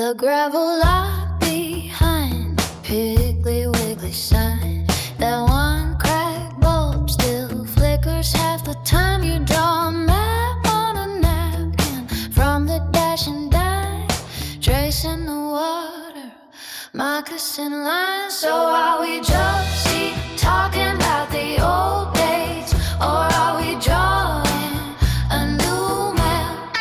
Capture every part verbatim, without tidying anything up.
the gravel lot behind the Piggly Wiggly sign. That one cracked bulb still flickers half the time. You draw a map on a napkin from the dashing dime, tracing the water, moccasin lines. So are we just talking about the old days, or are we drawing a new map?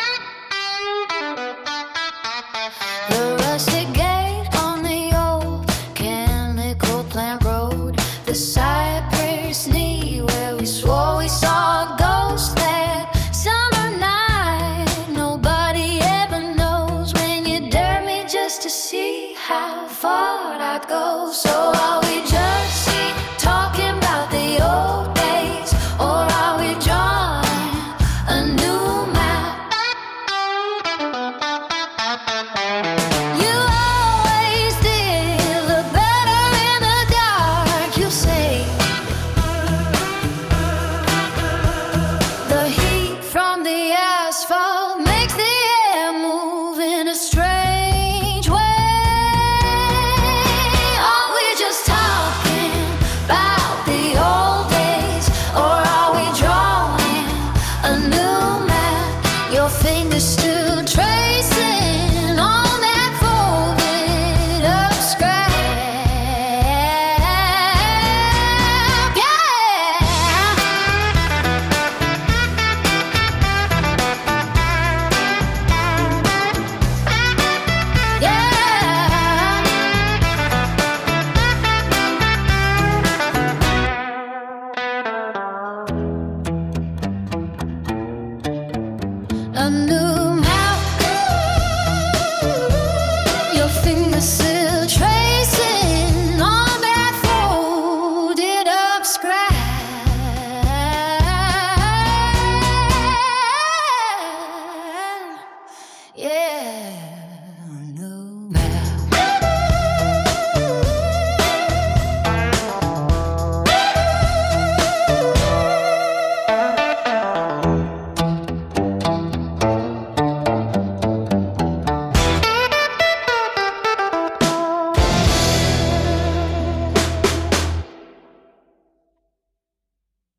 The rusted gate on the old chemical plant road, the cypress knee where we swore we saw a ghost that summer night. Nobody ever knows when you dare me just to see how far I'd go. So are we just talking about the old days, or are we drawing a new map? You always did look better in the dark, you say. The heat from the asphalt makes the air move in a strange way. Are we just talking about the old days, or are we drawing a new map? Your fingers still tracing on that folded up scrap. Yeah, yeah. A new